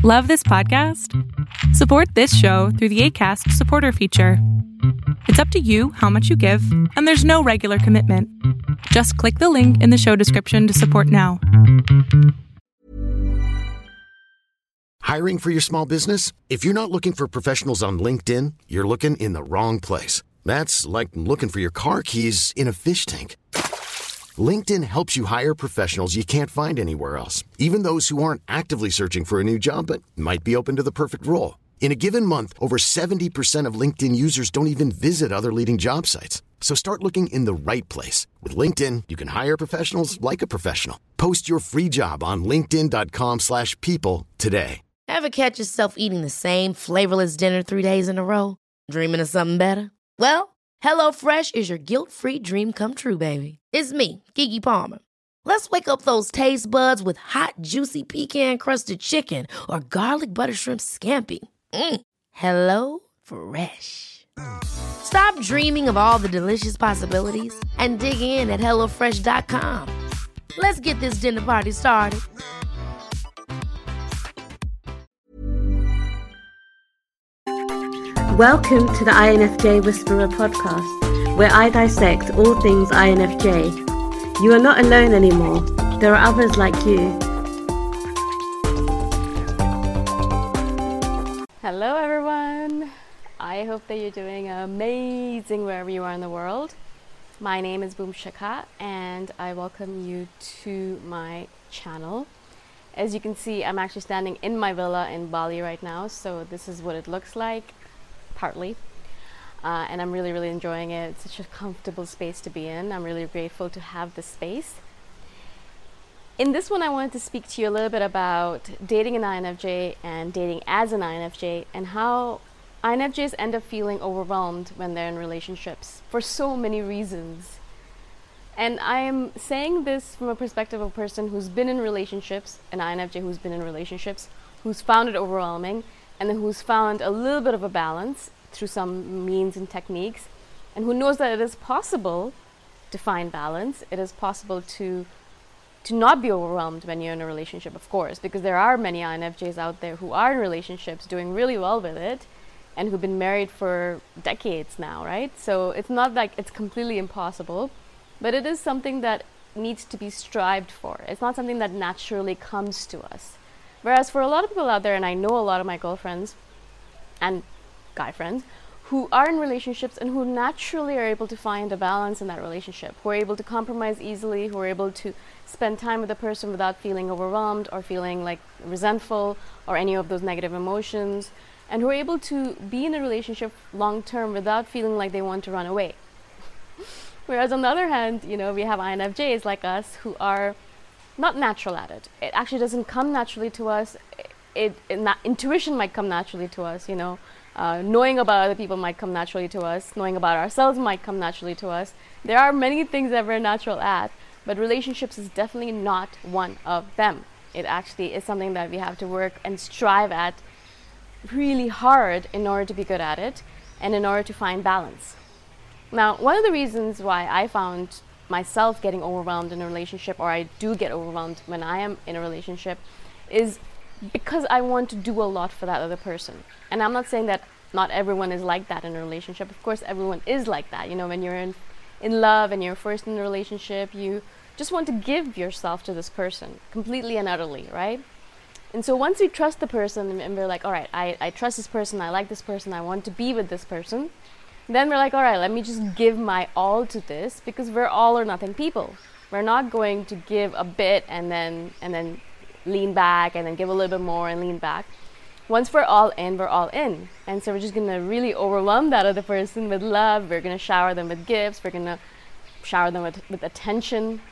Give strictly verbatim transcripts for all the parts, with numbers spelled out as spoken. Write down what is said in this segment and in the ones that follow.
Love this podcast? Support this show through the Acast supporter feature. It's up to you how much you give, and there's no regular commitment. Just click the link in the show description to support now. Hiring for your small business? If you're not looking for professionals on LinkedIn, you're looking in the wrong place. That's like looking for your car keys in a fish tank. LinkedIn helps you hire professionals you can't find anywhere else, even those who aren't actively searching for a new job but might be open to the perfect role. In a given month, over seventy percent of LinkedIn users don't even visit other leading job sites. So start looking in the right place. With LinkedIn, you can hire professionals like a professional. Post your free job on linkedin.com slash people today. Ever catch yourself eating the same flavorless dinner three days in a row? Dreaming of something better? Well, HelloFresh is your guilt-free dream come true, baby. It's me, Keke Palmer. Let's wake up those taste buds with hot, juicy pecan-crusted chicken or garlic butter shrimp scampi. Mm. Hello Fresh. Stop dreaming of all the delicious possibilities and dig in at hello fresh dot com. Let's get this dinner party started. Welcome to the I N F J Whisperer podcast, where I dissect all things I N F J. You are not alone anymore. There are others like you. Hello everyone. I hope that you're doing amazing wherever you are in the world. My name is Boom Shaka and I welcome you to my channel. As you can see, I'm actually standing in my villa in Bali right now, so this is what it looks like. Partly, uh, and I'm really really enjoying it. It's such a comfortable space to be in. I'm really grateful to have this space. In this one I wanted to speak to you a little bit about dating an I N F J and dating as an I N F J, and how I N F Js end up feeling overwhelmed when they're in relationships for so many reasons. And I am saying this from a perspective of a person who's been in relationships, an I N F J who's been in relationships, who's found it overwhelming, and then who's found a little bit of a balance through some means and techniques, and who knows that it is possible to find balance. It is possible to to not be overwhelmed when you're in a relationship, of course, because there are many I N F Js out there who are in relationships doing really well with it and who've been married for decades now, right? So it's not like it's completely impossible, but it is something that needs to be strived for. It's not something that naturally comes to us. Whereas for a lot of people out there, and I know a lot of my girlfriends and guy friends who are in relationships and who naturally are able to find a balance in that relationship, who are able to compromise easily, who are able to spend time with a person without feeling overwhelmed or feeling like resentful or any of those negative emotions, and who are able to be in a relationship long term without feeling like they want to run away. Whereas on the other hand, you know, we have I N F Js like us who are not natural at it. It actually doesn't come naturally to us. It, it na- intuition might come naturally to us, you know. Uh, knowing about other people might come naturally to us. Knowing about ourselves might come naturally to us. There are many things that we're natural at, but relationships is definitely not one of them. It actually is something that we have to work and strive at really hard in order to be good at it and in order to find balance. Now, one of the reasons why I found myself getting overwhelmed in a relationship, or I do get overwhelmed when I am in a relationship, is because I want to do a lot for that other person. And I'm not saying that not everyone is like that in a relationship. Of course, everyone is like that. You know, when you're in, in love and you're first in a relationship, you just want to give yourself to this person completely and utterly, right? And so once we trust the person and, and we're like, all right, I, I trust this person, I like this person, I want to be with this person, then we're like, all right, let me just give my all to this, because we're all or nothing people. We're not going to give a bit and then and then lean back and then give a little bit more and lean back. Once we're all in, we're all in. And so we're just going to really overwhelm that other person with love. We're going to shower them with gifts. We're going to shower them with, with attention.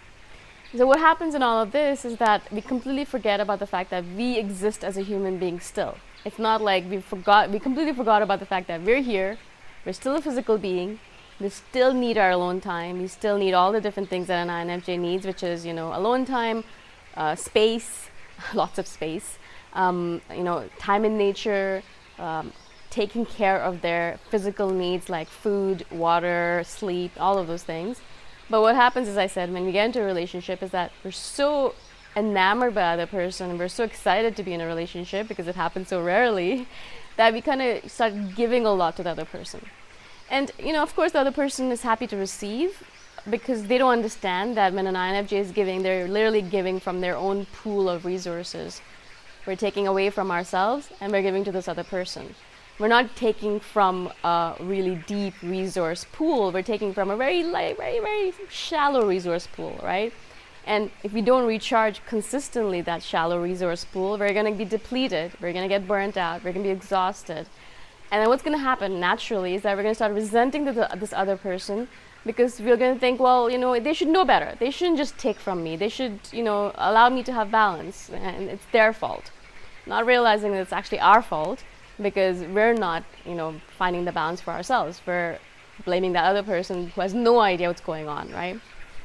So what happens in all of this is that we completely forget about the fact that we exist as a human being still. It's not like we forgot, we completely forgot about the fact that we're here. We're still a physical being. We still need our alone time. We still need all the different things that an I N F J needs, which is, you know, alone time, uh, space, lots of space, um, you know, time in nature, um, taking care of their physical needs like food, water, sleep, all of those things. But what happens, as I said, when we get into a relationship is that we're so enamored by the other person, and we're so excited to be in a relationship because it happens so rarely, that we kind of start giving a lot to the other person. And, you know, of course, the other person is happy to receive, because they don't understand that when an I N F J is giving, they're literally giving from their own pool of resources. We're taking away from ourselves and we're giving to this other person. We're not taking from a really deep resource pool. We're taking from a very light, very, very shallow resource pool, right? And if we don't recharge consistently that shallow resource pool, we're going to be depleted. We're going to get burnt out. We're going to be exhausted. And then what's going to happen naturally is that we're going to start resenting the, this other person, because we're going to think, well, you know, they should know better. They shouldn't just take from me. They should, you know, allow me to have balance, and it's their fault. Not realizing that it's actually our fault, because we're not, you know, finding the balance for ourselves. We're blaming that other person who has no idea what's going on, right?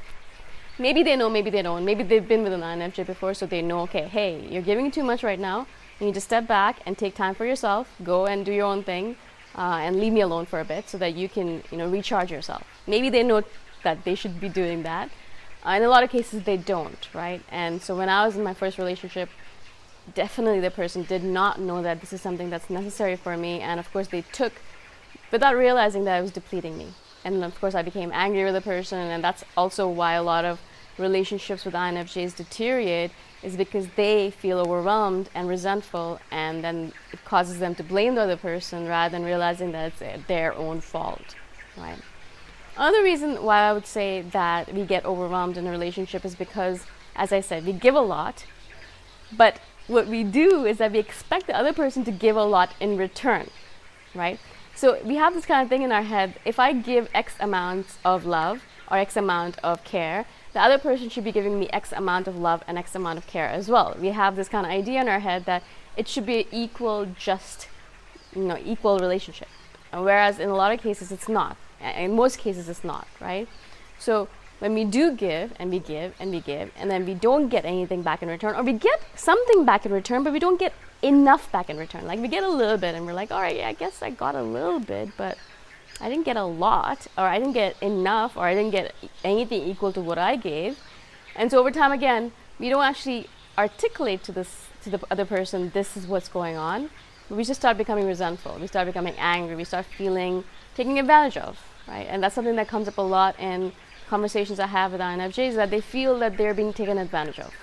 Maybe they know, maybe they don't. Maybe they've been with an I N F J before, so they know, okay, hey, you're giving too much right now. You need to step back and take time for yourself. Go and do your own thing. Uh, and leave me alone for a bit so that you can, you know, recharge yourself. Maybe they know that they should be doing that. Uh, in a lot of cases, they don't, right? And so when I was in my first relationship, definitely the person did not know that this is something that's necessary for me. And of course, they took, without realizing that it was depleting me. And of course, I became angry with the person. And that's also why a lot of relationships with I N F Js deteriorate, is because they feel overwhelmed and resentful, and then it causes them to blame the other person rather than realizing that it's their own fault, right? Another reason why I would say that we get overwhelmed in a relationship is because, as I said, we give a lot, but what we do is that we expect the other person to give a lot in return, right? So we have this kind of thing in our head: if I give X amount of love or X amount of care, the other person should be giving me X amount of love and X amount of care as well. We have this kind of idea in our head that it should be equal, just, you know, equal relationship. Whereas in a lot of cases, it's not. In most cases, it's not, right? So when we do give and we give and we give, and then we don't get anything back in return, or we get something back in return, but we don't get enough back in return. Like, we get a little bit and we're like, all right, yeah, I guess I got a little bit, but I didn't get a lot, or I didn't get enough, or I didn't get anything equal to what I gave. And so over time, again, we don't actually articulate to this to the other person, this is what's going on. But we just start becoming resentful. We start becoming angry. We start feeling taken advantage of, right? And that's something that comes up a lot in conversations I have with I N F Js, that they feel that they're being taken advantage of.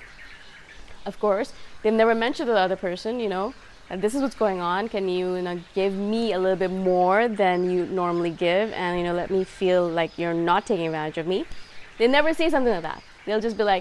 Of course, they've never mentioned to the other person, you know, and this is what's going on. Can you, you know, give me a little bit more than you normally give, and, you know, let me feel like you're not taking advantage of me? They never say something like that. They'll just be like,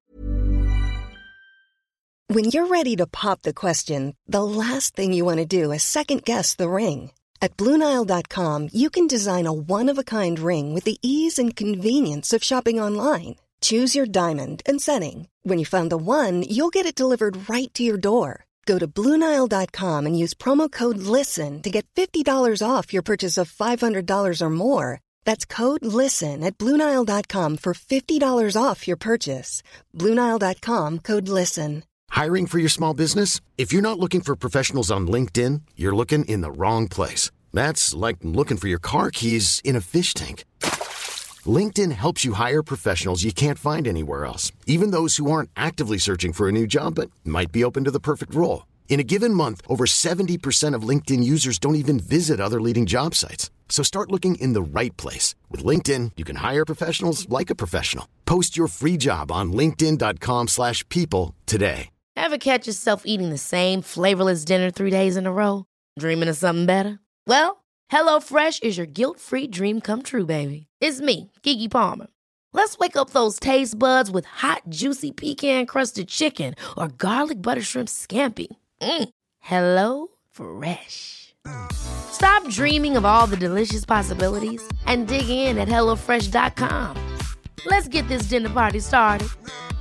when you're ready to pop the question, the last thing you want to do is second guess the ring. At Blue Nile dot com, you can design a one-of-a-kind ring with the ease and convenience of shopping online. Choose your diamond and setting. When you find the one, you'll get it delivered right to your door. Go to Blue Nile dot com and use promo code LISTEN to get fifty dollars off your purchase of five hundred dollars or more. That's code LISTEN at Blue Nile dot com for fifty dollars off your purchase. Blue Nile dot com, code LISTEN. Hiring for your small business? If you're not looking for professionals on LinkedIn, you're looking in the wrong place. That's like looking for your car keys in a fish tank. LinkedIn helps you hire professionals you can't find anywhere else, even those who aren't actively searching for a new job but might be open to the perfect role. In a given month, over seventy percent of LinkedIn users don't even visit other leading job sites. So start looking in the right place. With LinkedIn, you can hire professionals like a professional. Post your free job on linkedin dot com slash people today. Ever catch yourself eating the same flavorless dinner three days in a row? Dreaming of something better? Well, HelloFresh is your guilt-free dream come true, baby. It's me, Keke Palmer. Let's wake up those taste buds with hot, juicy pecan-crusted chicken or garlic butter shrimp scampi. Mm. Hello Fresh. Stop dreaming of all the delicious possibilities and dig in at hello fresh dot com. Let's get this dinner party started.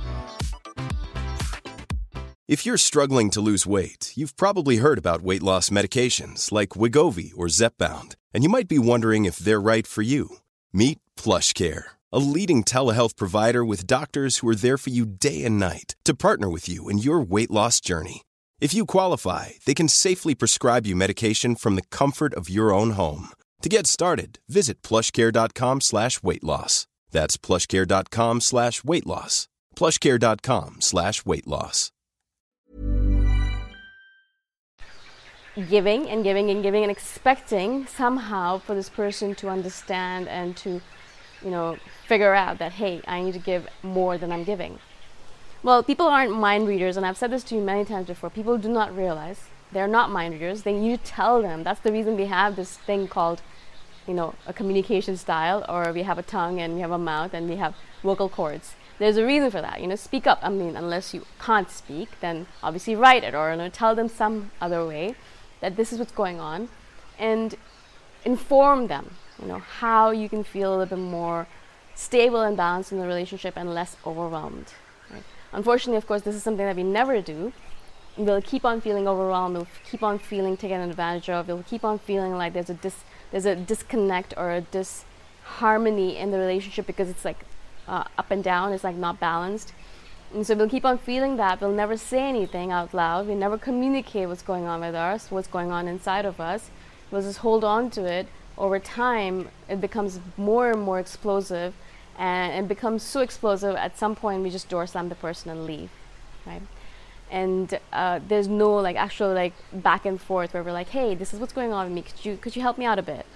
If you're struggling to lose weight, you've probably heard about weight loss medications like Wegovy or Zepbound, and you might be wondering if they're right for you. Meet PlushCare, a leading telehealth provider with doctors who are there for you day and night to partner with you in your weight loss journey. If you qualify, they can safely prescribe you medication from the comfort of your own home. To get started, visit plushcare dot com slash weight loss. That's plushcare dot com slash weight loss. plushcare.com slash weight loss. Giving and giving and giving and expecting somehow for this person to understand and to, you know, figure out that, hey, I need to give more than I'm giving. Well, people aren't mind readers, and I've said this to you many times before. People do not realize they're not mind readers. They need to tell them. That's the reason we have this thing called, you know, a communication style, or we have a tongue and we have a mouth and we have vocal cords. There's a reason for that. You know, speak up. I mean, unless you can't speak, then obviously write it, or, you know, tell them some other way that this is what's going on, and inform them, you know, how you can feel a little bit more stable and balanced in the relationship and less overwhelmed. Right? Unfortunately, of course, this is something that we never do. We'll keep on feeling overwhelmed. We'll keep on feeling taken advantage of. We'll keep on feeling like there's a dis there's a disconnect or a disharmony in the relationship because it's like uh, up and down. It's like not balanced. And so we'll keep on feeling that. We'll never say anything out loud. We never communicate what's going on with us, what's going on inside of us. We'll just hold on to it. Over time, it becomes more and more explosive, and it becomes so explosive at some point we just door slam the person and leave, right? And uh, there's no like actual like back and forth where we're like, hey, this is what's going on with me. Could you could you help me out a bit?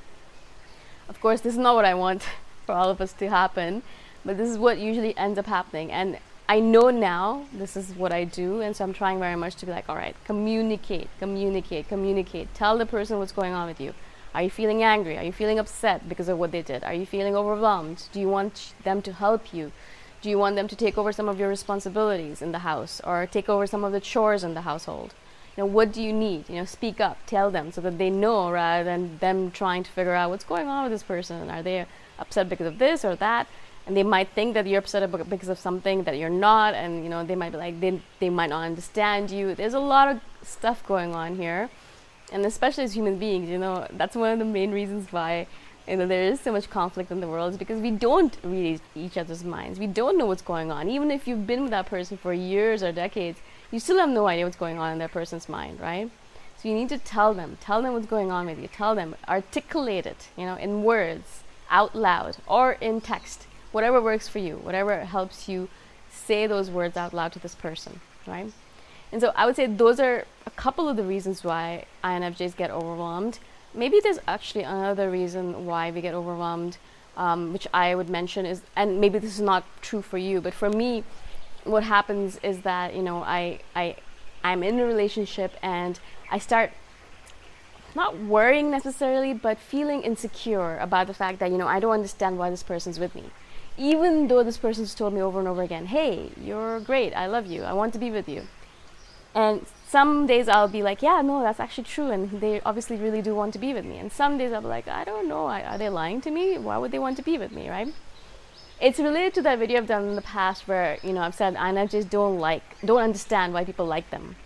Of course, this is not what I want for all of us to happen, but this is what usually ends up happening. And I know now this is what I do, and so I'm trying very much to be like, all right, communicate, communicate, communicate. Tell the person what's going on with you. Are you feeling angry? Are you feeling upset because of what they did? Are you feeling overwhelmed? Do you want them to help you? Do you want them to take over some of your responsibilities in the house, or take over some of the chores in the household? You know, what do you need? You know, speak up, tell them so that they know, rather than them trying to figure out what's going on with this person. Are they upset because of this or that? And they might think that you're upset about because of something that you're not, and you know, they might be like, they, they might not understand you. There's a lot of stuff going on here, and especially as human beings, you know, that's one of the main reasons why, you know, there is so much conflict in the world, is because we don't read each other's minds. We don't know what's going on. Even if you've been with that person for years or decades, you still have no idea what's going on in that person's mind, right? So you need to tell them, tell them what's going on with you, tell them, articulate it, you know, in words, out loud, or in text. Whatever works for you, whatever helps you say those words out loud to this person, right? And so I would say those are a couple of the reasons why I N F Js get overwhelmed. Maybe there's actually another reason why we get overwhelmed, um, which I would mention is, and maybe this is not true for you, but for me, what happens is that, you know, I, I, I'm in a relationship and I start not worrying necessarily, but feeling insecure about the fact that, you know, I don't understand why this person's with me. Even though this person's told me over and over again, hey, you're great, I love you, I want to be with you. And some days I'll be like, yeah, no, that's actually true, and they obviously really do want to be with me. And some days I'll be like, I don't know, are they lying to me? Why would they want to be with me, right? It's related to that video I've done in the past where, you know, I've said I N F Js don't like, don't understand why people like them.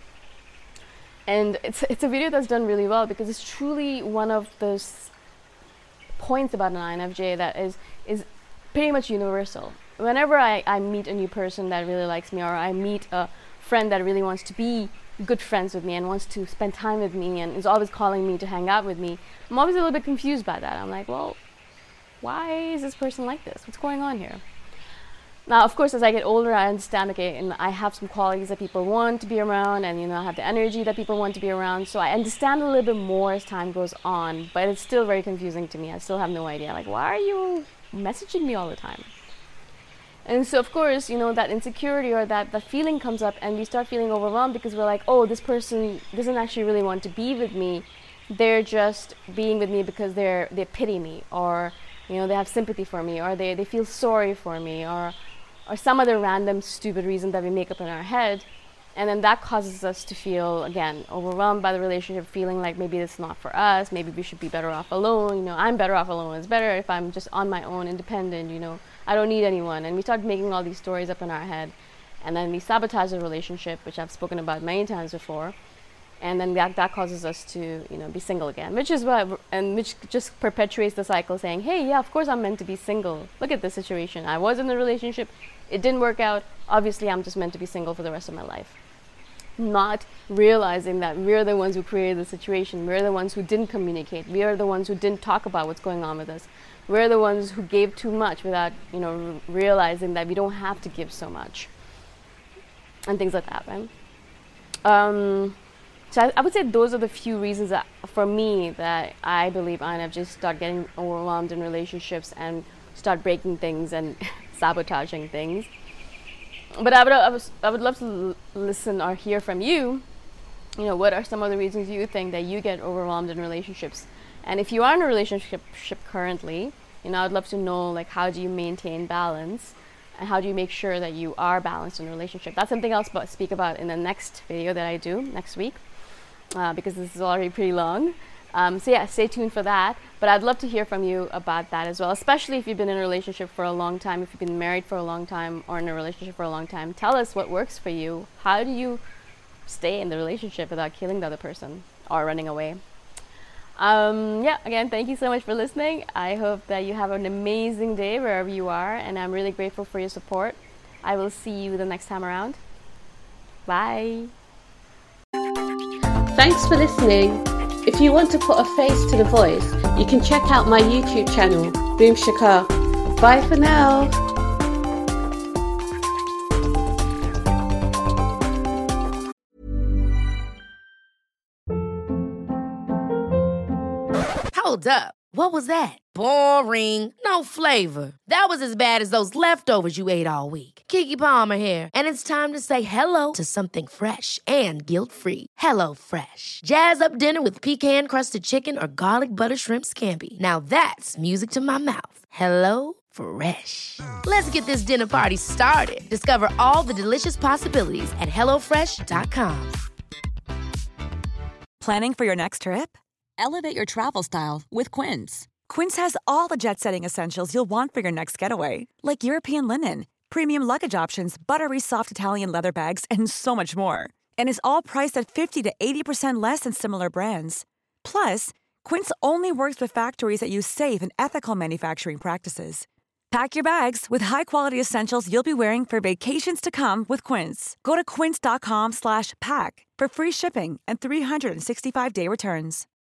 And it's, it's a video that's done really well because it's truly one of those points about an I N F J that is, is pretty much universal. Whenever I, I meet a new person that really likes me, or I meet a friend that really wants to be good friends with me and wants to spend time with me and is always calling me to hang out with me, I'm always a little bit confused by that. I'm like, well, why is this person like this? What's going on here? Now, of course, as I get older, I understand, okay, and I have some qualities that people want to be around, and, you know, I have the energy that people want to be around, so I understand a little bit more as time goes on, but it's still very confusing to me. I still have no idea, like, why are you messaging me all the time? And so, of course, you know, that insecurity or that, that feeling comes up, and we start feeling overwhelmed because we're like, oh, this person doesn't actually really want to be with me. They're just being with me because they're they pity me, or, you know, they have sympathy for me, or they, they feel sorry for me, or or some other random stupid reason that we make up in our head. And then that causes us to feel, again, overwhelmed by the relationship, feeling like maybe it's not for us, maybe we should be better off alone, you know, I'm better off alone, it's better if I'm just on my own, independent, you know, I don't need anyone. And we start making all these stories up in our head, and then we sabotage the relationship, which I've spoken about many times before, and then that, that causes us to, you know, be single again, which is what, and which just perpetuates the cycle, saying, hey, yeah, of course I'm meant to be single. Look at this situation. I was in a relationship, it didn't work out, obviously I'm just meant to be single for the rest of my life. Not realizing that we're the ones who created the situation, we're the ones who didn't communicate, we are the ones who didn't talk about what's going on with us, we're the ones who gave too much without, you know, r- realizing that we don't have to give so much, and things like that, right? Um, so I, I would say those are the few reasons that, for me, that I believe I N F Js start getting overwhelmed in relationships and start breaking things and sabotaging things. But I would, I, was, I would love to l- listen or hear from you. You know, what are some of the reasons you think that you get overwhelmed in relationships? And if you are in a relationship currently, you know, I'd love to know, like, how do you maintain balance? And how do you make sure that you are balanced in a relationship? That's something else I'll speak about in the next video that I do next week, uh, because this is already pretty long. Um, so yeah, stay tuned for that. But I'd love to hear from you about that as well, especially if you've been in a relationship for a long time, if you've been married for a long time or in a relationship for a long time. Tell us what works for you. How do you stay in the relationship without killing the other person or running away? Um, yeah, again, thank you so much for listening. I hope that you have an amazing day wherever you are, and I'm really grateful for your support. I will see you the next time around. Bye. Thanks for listening. If you want to put a face to the voice, you can check out my YouTube channel, Boom Shikha. Bye for now. Hold up. What was that? Boring. No flavor. That was as bad as those leftovers you ate all week. Keke Palmer here, and it's time to say hello to something fresh and guilt-free. Hello Fresh. Jazz up dinner with pecan-crusted chicken or garlic butter shrimp scampi. Now that's music to my mouth. Hello Fresh. Let's get this dinner party started. Discover all the delicious possibilities at hello fresh dot com. Planning for your next trip? Elevate your travel style with Quince. Quince has all the jet-setting essentials you'll want for your next getaway, like European linen, premium luggage options, buttery soft Italian leather bags, and so much more. And is all priced at fifty to eighty percent less than similar brands. Plus, Quince only works with factories that use safe and ethical manufacturing practices. Pack your bags with high-quality essentials you'll be wearing for vacations to come with Quince. Go to quince dot com slash pack for free shipping and three sixty-five day returns.